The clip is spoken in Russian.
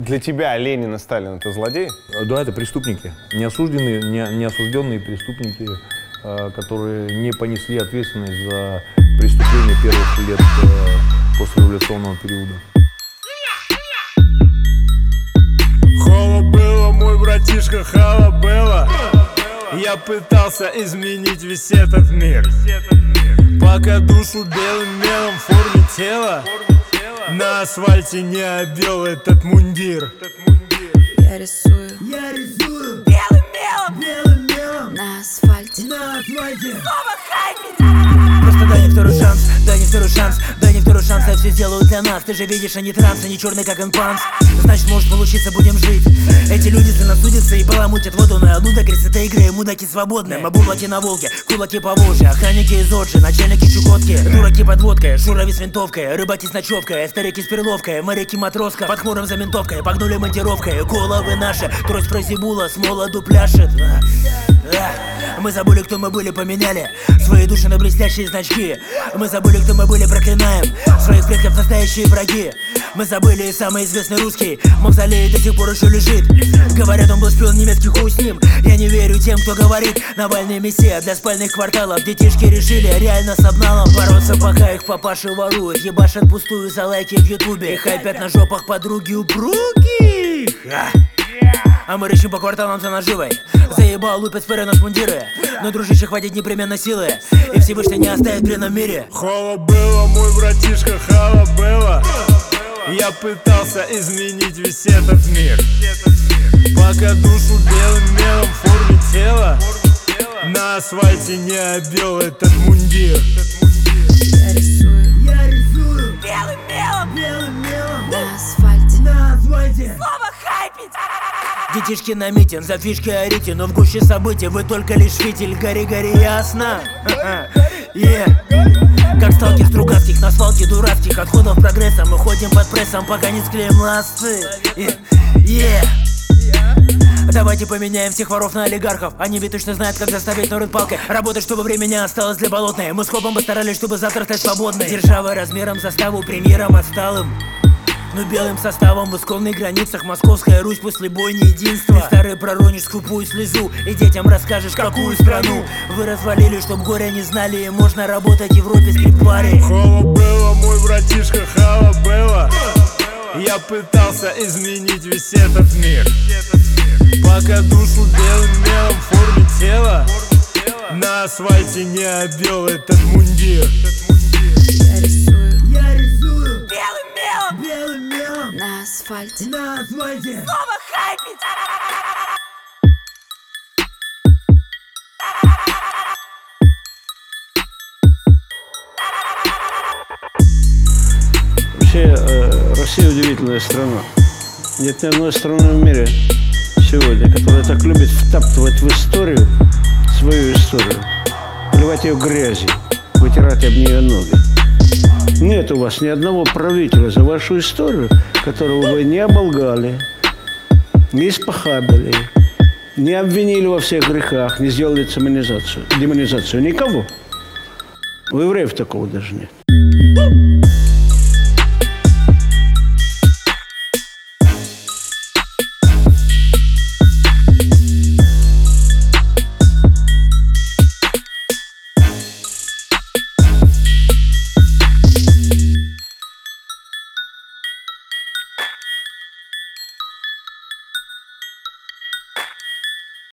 Для тебя Ленин и Сталин — это злодеи? Да, это преступники. Неосужденные преступники, которые не понесли ответственность за преступления первых лет после революционного периода. Холо было, мой братишка, холо было. Я пытался изменить весь этот мир, пока душу белым мелом в форме тела на асфальте не обвел этот мундир. Я рисую белым мелом на асфальте. Снова хайпить. Просто дай мне второй шанс, дай мне второй шанс, дай мне второй шанс, я все сделаю для нас. Ты же видишь, они транс, они черный как инфанс. Значит, может получиться, будем жить. Эти люди за нас судятся и баламутят воду на одну до красоты игры, мудаки свободные. Мы булаки на Волге, кулаки по Волжье, охранники из Оджи, начальники Чукотки, дураки под водкой, шурави с винтовкой, рыбаки с ночевкой, старики с перловкой, моряки матроска, под хмуром за ментовкой, погнули монтировкой, головы наши, трость прозибула, с молоду пляшет. Мы забыли, кто мы были, поменяли свои души на блестящие значки. Мы забыли, кто мы были, проклинаем своих предков, настоящие враги. Мы забыли самый известный русский, мавзолей до сих пор еще лежит. Говорят, он был шпион немецкий, хуй с ним. Я не верю тем, кто говорит: Навальный мессия для спальных кварталов. Детишки решили реально с обналом бороться, пока их папаши воруют, ебашат пустую за лайки в ютубе, и хайпят на жопах подруги упруги. А мы рычим по кварталам за наживой. Заебал, лупят сперы нас мундиры, но, дружище, хватит непременно силы, и Всевышний не оставит в бренном мире. Холо было, мой братишка, холо было. Я пытался изменить весь этот мир, пока душу белым мелом в форме тела на асфальте не обвел этот мундир. Я рисую белым мелом на асфальте. Снова хайпить. Детишки на митинг, за фишки орите, но в гуще событий вы только лишь фитиль. Гори-гори, ясно? Как сталкер стругацких на свалке дурацких отходов прогресса, мы ходим под прессом, пока не склеим ласты. Давайте поменяем всех воров на олигархов. Они ведь точно знают, как заставить народ палкой работать, чтобы время не осталось для болотной. Мы с хопом постарались, чтобы завтра стать свободной. Держава размером заставу премьером отсталым, но белым составом в исконных границах Московская Русь после бойни единства. Ты старый проронишь скупую слезу и детям расскажешь, какую страну вы развалили, чтоб горя не знали, и можно работать в Европе с паре. Холо было, мой братишка, холо было. Я пытался изменить весь этот мир, пока душу белым мелом в форме тела на асфальте не обвел этот мундир. Я рисую белым мелом на асфальте. Снова хайпить. Вообще, Россия удивительная страна. Нет ни одной страны в мире сегодня, которая так любит втаптывать в историю свою историю, поливать ее грязью, вытирать об нее ноги. Нет у вас ни одного правителя за вашу историю, которого вы не оболгали, не испохабили, не обвинили во всех грехах, не сделали демонизацию. Никого. У евреев такого даже нет.